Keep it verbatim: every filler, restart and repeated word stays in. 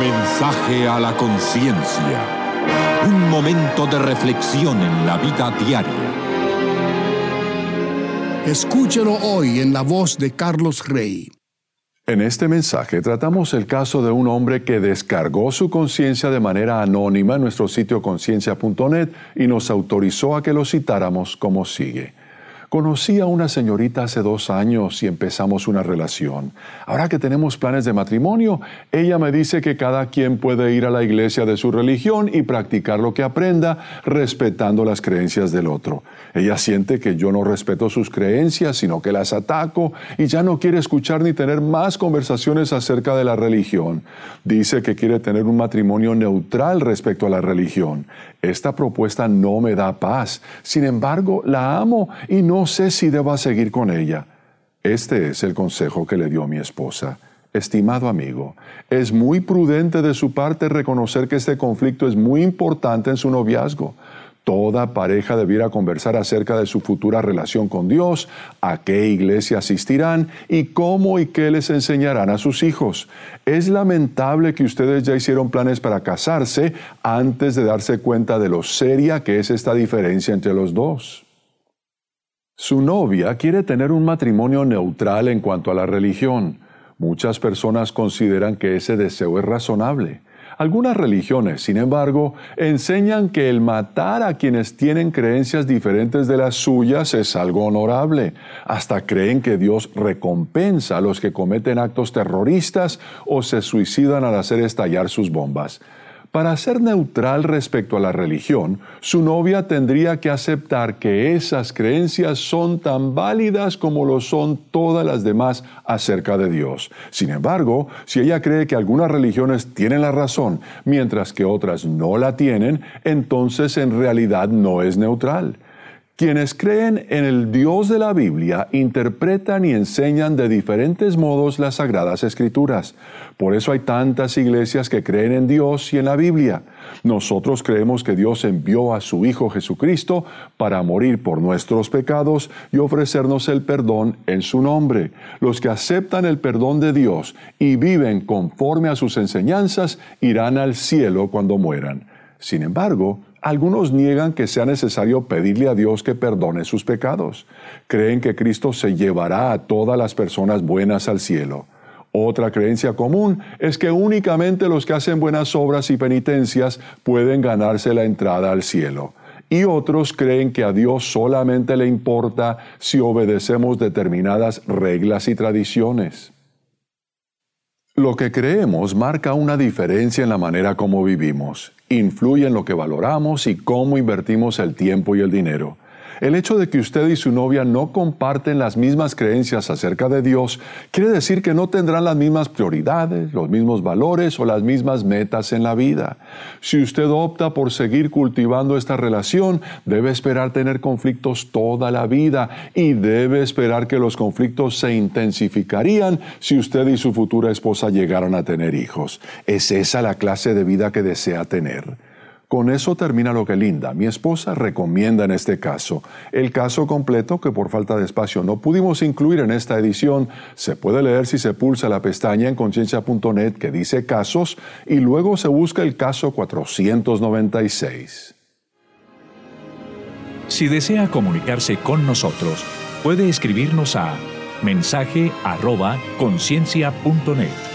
Mensaje a la conciencia. Un momento de reflexión en la vida diaria. Escúchelo hoy en la voz de Carlos Rey. En este mensaje tratamos el caso de un hombre que descargó su conciencia de manera anónima en nuestro sitio conciencia punto net y nos autorizó a que lo citáramos como sigue. Conocí a una señorita hace dos años y empezamos una relación. Ahora que tenemos planes de matrimonio, ella me dice que cada quien puede ir a la iglesia de su religión y practicar lo que aprenda, respetando las creencias del otro. Ella siente que yo no respeto sus creencias, sino que las ataco, y ya no quiere escuchar ni tener más conversaciones acerca de la religión. Dice que quiere tener un matrimonio neutral respecto a la religión. Esta propuesta no me da paz. Sin embargo, la amo y no sé si deba seguir con ella. Este es el consejo que le dio mi esposa. Estimado amigo, es muy prudente de su parte reconocer que este conflicto es muy importante en su noviazgo. Toda pareja debiera conversar acerca de su futura relación con Dios, a qué iglesia asistirán y cómo y qué les enseñarán a sus hijos. Es lamentable que ustedes ya hicieron planes para casarse antes de darse cuenta de lo seria que es esta diferencia entre los dos. Su novia quiere tener un matrimonio neutral en cuanto a la religión. Muchas personas consideran que ese deseo es razonable. Algunas religiones, sin embargo, enseñan que el matar a quienes tienen creencias diferentes de las suyas es algo honorable. Hasta creen que Dios recompensa a los que cometen actos terroristas o se suicidan al hacer estallar sus bombas. Para ser neutral respecto a la religión, su novia tendría que aceptar que esas creencias son tan válidas como lo son todas las demás acerca de Dios. Sin embargo, si ella cree que algunas religiones tienen la razón, mientras que otras no la tienen, entonces en realidad no es neutral. Quienes creen en el Dios de la Biblia interpretan y enseñan de diferentes modos las Sagradas Escrituras. Por eso hay tantas iglesias que creen en Dios y en la Biblia. Nosotros creemos que Dios envió a su Hijo Jesucristo para morir por nuestros pecados y ofrecernos el perdón en su nombre. Los que aceptan el perdón de Dios y viven conforme a sus enseñanzas irán al cielo cuando mueran. Sin embargo, algunos niegan que sea necesario pedirle a Dios que perdone sus pecados. Creen que Cristo se llevará a todas las personas buenas al cielo. Otra creencia común es que únicamente los que hacen buenas obras y penitencias pueden ganarse la entrada al cielo. Y otros creen que a Dios solamente le importa si obedecemos determinadas reglas y tradiciones. Lo que creemos marca una diferencia en la manera como vivimos. Influye en lo que valoramos y cómo invertimos el tiempo y el dinero. El hecho de que usted y su novia no comparten las mismas creencias acerca de Dios quiere decir que no tendrán las mismas prioridades, los mismos valores o las mismas metas en la vida. Si usted opta por seguir cultivando esta relación, debe esperar tener conflictos toda la vida y debe esperar que los conflictos se intensificarían si usted y su futura esposa llegaran a tener hijos. ¿Es esa la clase de vida que desea tener? Con eso termina lo que Linda, mi esposa, recomienda en este caso. El caso completo, que por falta de espacio no pudimos incluir en esta edición, se puede leer si se pulsa la pestaña en conciencia punto net que dice casos y luego se busca el caso cuatrocientos noventa y seis. Si desea comunicarse con nosotros, puede escribirnos a mensaje arroba conciencia punto net.